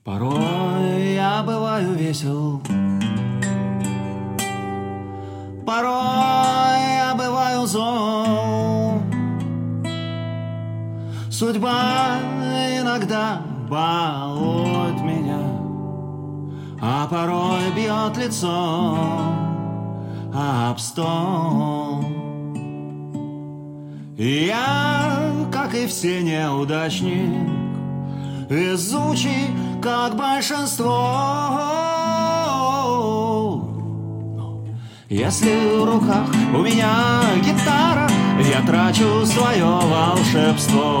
Порой я бываю весел, порой я бываю зол. Судьба иногда балует меня, а порой бьет лицом об стол. И я, как и все, неудачник, везучий, как большинство. Если в руках у меня гитара, я трачу свое волшебство.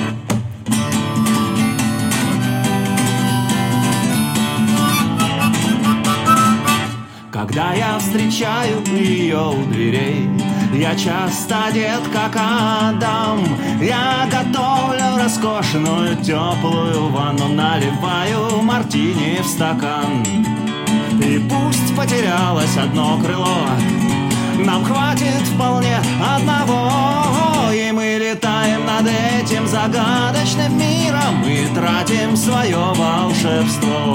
Когда я встречаю ее у дверей, я часто одет, как Адам. Я готовлю роскошную теплую ванну, наливаю мартини в стакан. И пусть потерялось одно крыло, нам хватит вполне одного. И мы летаем над этим загадочным миром и тратим свое волшебство.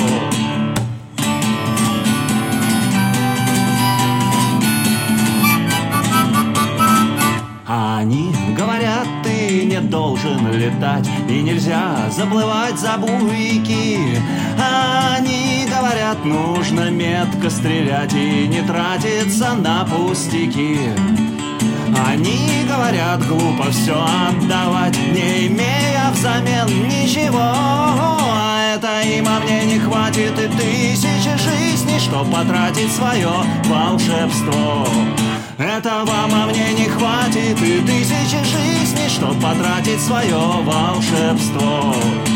Они говорят, ты не должен летать, и нельзя заплывать за буйки. Они говорят, нужно метко стрелять и не тратиться на пустяки. Они говорят, глупо все отдавать, не имея взамен ничего. А это им, а мне не хватит и тысячи жизней, чтоб потратить свое волшебство. Это вам, а мне не хватит и тысячи жизней, чтоб потратить свое волшебство.